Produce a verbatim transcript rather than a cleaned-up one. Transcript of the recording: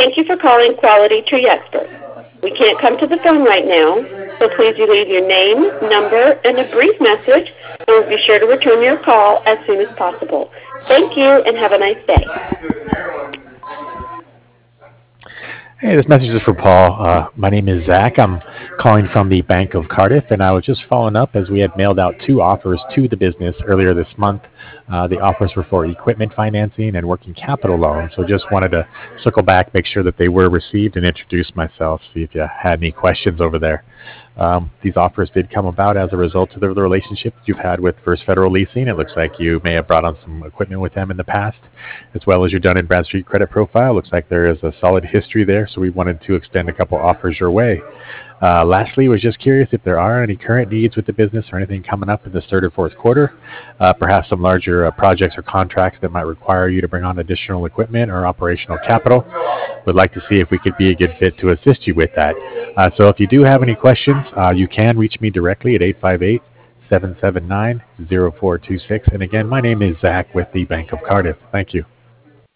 Thank you for calling Quality Tree Expert. We can't come to the phone right now, so please you leave your name, number, and a brief message, and we'll be sure to return your call as soon as possible. Thank you, and have a nice day. Hey, this message is for Paul. Uh, my name is Zach. I'm calling from the Bank of Cardiff, and I was just following up as we had mailed out two offers to the business earlier this month. Uh, the offers were for equipment financing and working capital loans, so just wanted to circle back, make sure that they were received, and introduce myself, see if you had any questions over there. Um, these offers did come about as a result of the, the relationship you've had with First Federal Leasing. It looks like you may have brought on some equipment with them in the past, as well as your Dun and Bradstreet credit profile. Looks like there is a solid history there, so we wanted to extend a couple offers your way. Uh, lastly, was just curious if there are any current needs with the business or anything coming up in the third or fourth quarter, uh, perhaps some larger uh, projects or contracts that might require you to bring on additional equipment or operational capital. Would like to see if we could be a good fit to assist you with that. Uh, so if you do have any questions, uh, you can reach me directly at eight five eight, seven seven nine, zero four two six. And again, my name is Zach with the Bank of Cardiff. Thank you.